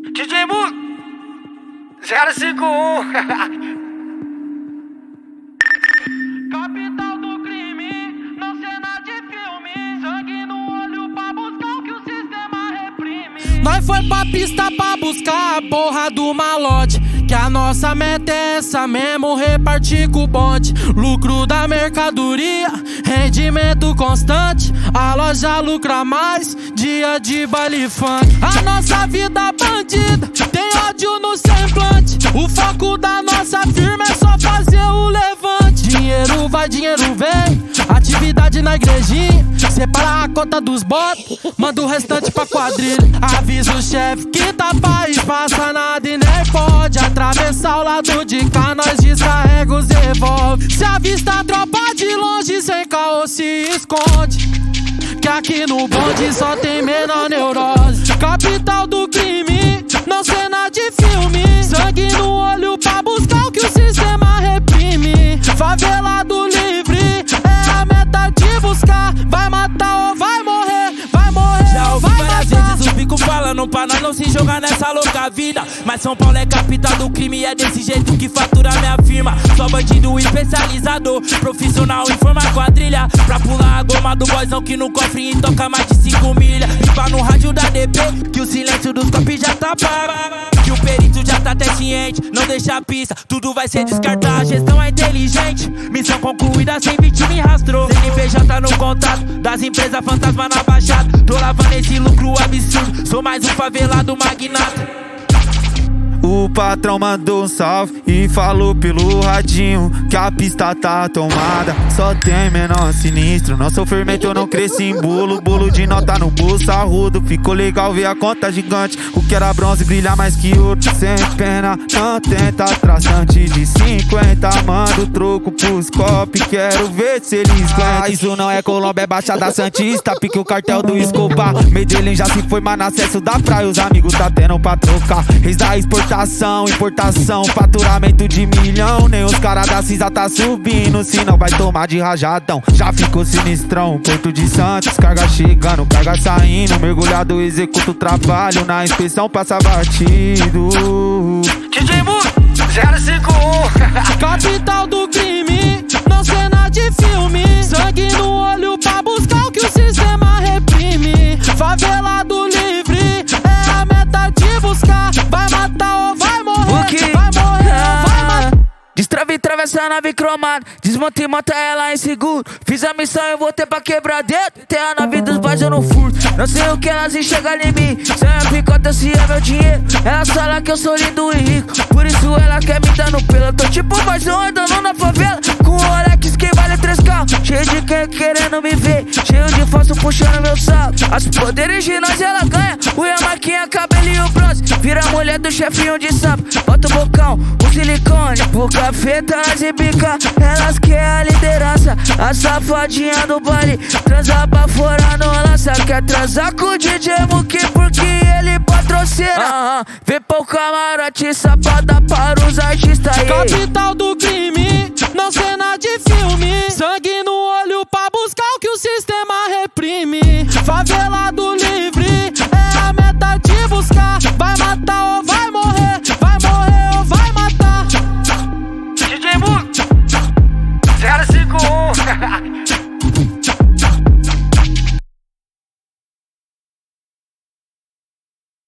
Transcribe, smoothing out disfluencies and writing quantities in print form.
DJ Mu 051. Capital do crime, não cena de filme. Sangue no olho pra buscar o que o sistema reprime. Nós foi pra pista pra buscar a porra do malote, que a nossa meta é essa mesmo, repartir com o bonde. Lucro da mercadoria, rendimento constante. A loja lucra mais, dia de baile funk. A nossa vida bandida, tem ódio no semblante. O foco da nossa firma é só fazer o levante. Dinheiro vai, dinheiro vem, atividade na igrejinha. Separa a conta dos botes, manda o restante pra quadrilha. Avisa o chefe que tá país, passa nada e nem pode atravessar o lado de cá, nós descarrega os revólver. Se avista a tropa de longe, sem caô se esconde, que aqui no bonde só tem menor neurose. Capital do crime, não cena de filme. Sangue no olho pra buscar o que o sistema reprime. Favelado livre, é a meta de buscar. Vai matar ou vai morrer, vai morrer. Já ouvi várias vezes o bico falando pra nós não se jogar nessa louca vida. Mas São Paulo é capital do crime, é desse jeito que fatura minha firma. Só bandido especializado, profissional em forma quadrilha, pra pular a goma do boizão que no cofre toca mais de 5 milhas. Limpa no rádio da DP, que o silêncio dos copos já tá pago, que o perito já tá até ciente, não deixa a pista, tudo vai ser descartar. A gestão é inteligente, missão concluída sem vítima e rastro. CNPJ tá no contato das empresas fantasma na baixada. Tô lavando esse lucro absurdo, sou mais um favelado magnata. O patrão mandou um salve e falou pelo radinho que a pista tá tomada, só tem menor sinistro. Não sou fermento, eu não cresci em bolo. Bolo de nota no bolso arrudo, ficou legal ver a conta gigante. O que era bronze brilha mais que ouro. Sem pena, não tenta, traçante de 50. Manda o troco pros copos, quero ver se eles ganham. Isso não é Colômbia, é Baixada Santista. Pique o cartel do Escobar. Medellín já se foi, mas no acesso da praia os amigos tá tendo pra trocar. Reis da importação, faturamento de milhão. Nem os caras da Cisa tá subindo, senão vai tomar de rajadão. Já ficou sinistrão, Porto de Santos, carga chegando, carga saindo. Mergulhado executa o trabalho, na inspeção passa batido. DJ Mu 051. Capital do crime, não cena de filme. Sangue no olho pra buscar o que o sistema reprime. Favelado livre, é a meta de buscar. Vai matar ou vai morrer, vai morrer ou vai matar. Destrave e travessa a nave cromada, desmonta e monta ela em seguro. Fiz a missão e voltei pra quebrar dentro. Tem a nave dos pais eu não furto. Não sei o que elas enxergam em mim. Se é minha picota, se é meu dinheiro. Ela fala que eu sou lindo e rico, por isso ela quer me dar no pelo. Eu tô tipo vazão andando na favela, com o Rolex que vale 3 carros. Cheio de quem querendo me ver, cheio de falso puxando meu salto. As poderes de nós ela ganha, unha, maquinha, cabelinho bronze. Vira a mulher do chefinho de sapo, bota o bocão, o silicone, boca feta, nós e bica. Elas querem a liderança, a safadinha do baile. Transa pra fora no lança, quer transar com o DJ Muki porque ele patrocina. Vem pro camarote, sapada